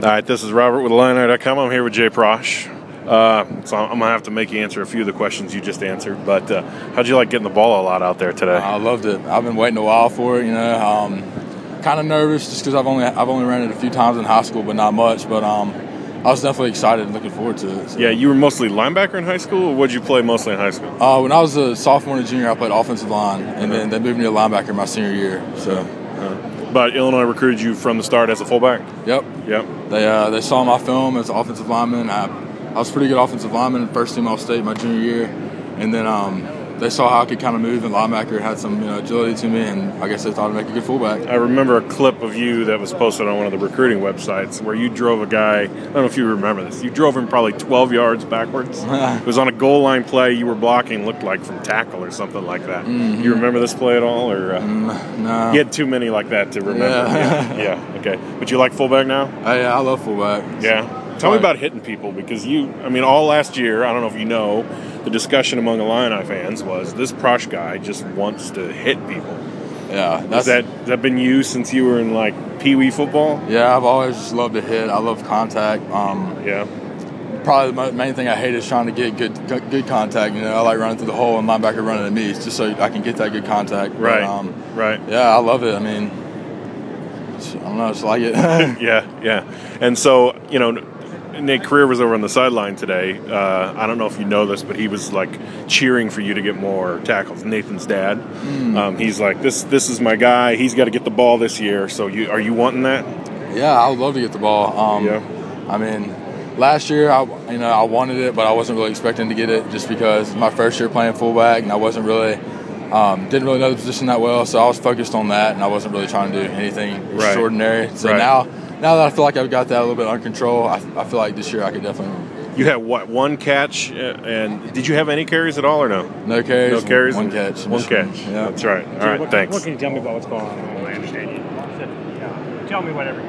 All right, this is Robert with Illini.com. I'm here with Jay Prosch. So I'm going to have to make you answer a few of the questions you just answered. But how'd you like getting the ball a lot out there today? I loved it. I've been waiting a while for it, kind of nervous just because I've only ran it a few times in high school, but not much. But I was definitely excited and looking forward to it. So. Yeah, you were mostly linebacker in high school, or what did you play mostly in high school? When I was a sophomore and junior, I played offensive line, and then they moved me to linebacker my senior year. So. But Illinois recruited you from the start as a fullback? Yep. They saw my film as an offensive lineman. I was a pretty good offensive lineman, first team All-State my junior year. And then they saw how I could kind of move in linebacker, had some agility to me, and I guess they thought I'd make a good fullback. I remember a clip of you that was posted on one of the recruiting websites where you drove a guy, I don't know if you remember this, you drove him probably 12 yards backwards. It was on a goal line play you were blocking, looked like from tackle or something like that. Mm-hmm. You remember this play at all? Or No. You had too many like that to remember. Yeah, okay. But you like fullback now? Yeah, I love fullback. Yeah. Tell me about hitting people, because all last year, I don't know if you know, the discussion among Illini fans was this Prosch guy just wants to hit people. Yeah. Has that been you since you were in, Pee Wee football? Yeah, I've always just loved to hit. I love contact. Yeah. Probably the main thing I hate is trying to get good contact. I like running through the hole and linebacker running at me just so I can get that good contact. Right, right. Yeah, I love it. I don't know, I just like it. Yeah. And so, Nate Career was over on the sideline today. I don't know if you know this, but he was cheering for you to get more tackles. Nathan's dad. He's like, this is my guy. He's got to get the ball this year. So are you wanting that? Yeah, I would love to get the ball. Last year I wanted it, but I wasn't really expecting to get it just because it's my first year playing fullback, and I wasn't really didn't really know the position that well. So I was focused on that, and I wasn't really trying to do anything extraordinary. So now that I feel like I've got that a little bit under control, I feel like this year I could definitely. You had one catch, and did you have any carries at all or no? No carries. No carries. One catch. One catch. Yeah, that's right. All right, thanks. What can you tell me about what's going on? I understand you. Tell me whatever.